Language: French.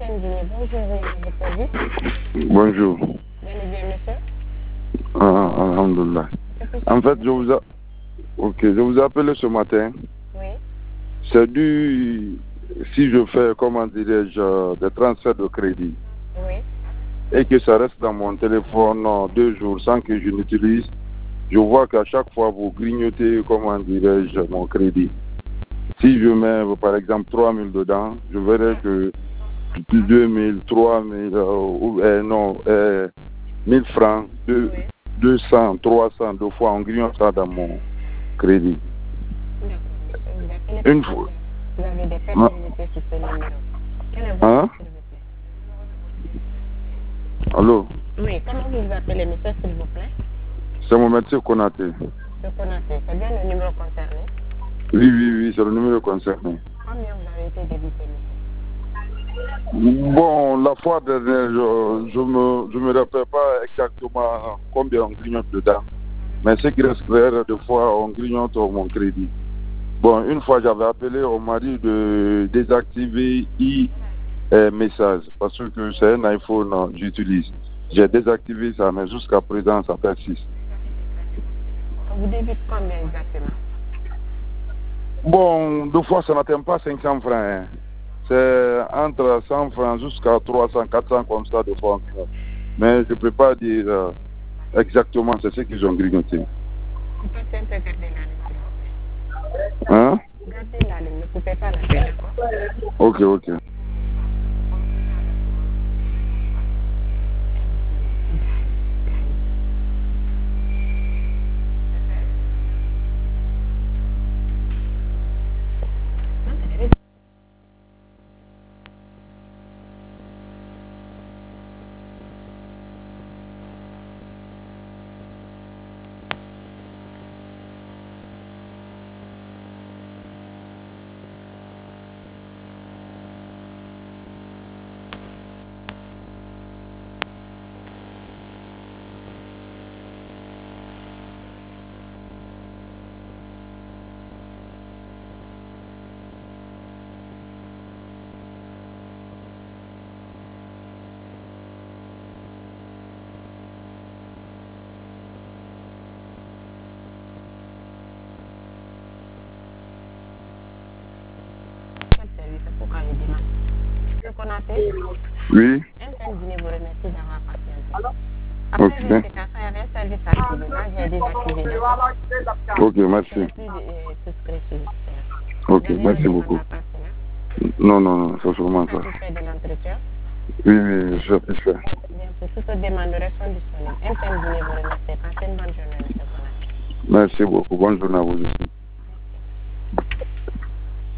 Bonjour, votre service. Bonjour. Vous allez bien, monsieur? Alhamdulillah. En fait, je vous ai appelé ce matin. Oui. C'est dû, si je fais, comment dirais-je, des transferts de crédit. Oui. Et que ça reste dans mon téléphone 2 jours sans que je l'utilise, je vois qu'à chaque fois vous grignotez, comment dirais-je, mon crédit. Si je mets par exemple 3 000 dedans, je verrai que 2 000, 3 000, 1000 francs, 200, 300, 2 fois, on grignote ça dans mon crédit. Une fois. Vous avez des personnalités sur ce numéro. Quel est votre nom, s'il vous plaît? Allô? Oui, comment vous vous appelez, monsieur, s'il vous plaît? C'est mon métier Konaté. Monsieur Konaté, c'est bien le numéro concerné? Oui, c'est le numéro concerné. Combien vous avez été débité, monsieur? Bon, la fois dernière, je me rappelle pas exactement combien on grignote dedans. Mais ce qui reste clair, des fois, on grignote mon crédit. Bon, une fois, j'avais appelé au mari de désactiver message parce que c'est un iPhone que j'utilise. J'ai désactivé ça, mais jusqu'à présent, ça persiste. Vous débitez combien exactement? Bon, deux fois, ça n'atteint pas 500 francs. Hein. C'est entre 100 francs jusqu'à 300, 400 comme ça, de fois. Mais je ne peux pas dire exactement c'est ce qu'ils ont grignoté. Vous passez un peu garder la ligne, s'il vous plaît. Hein? Gardez la ligne, ne coupez pas la ligne, d'accord? Ok. Oui. MTN Guinée vous remercie d'avoir patienté. Après vérification, il y avait un service activé. Là, j'ai désactivé. Ok, merci. Ok, merci beaucoup. Non, c'est sûrement ça. Satisfait de l'entretien? Oui, je suis satisfait. Bien sûr, toutes les demandes sont disponibles. MTN Guinée vous remercie. Passez une bonne journée, M. Konaté. Merci beaucoup. Bonne journée à vous aussi.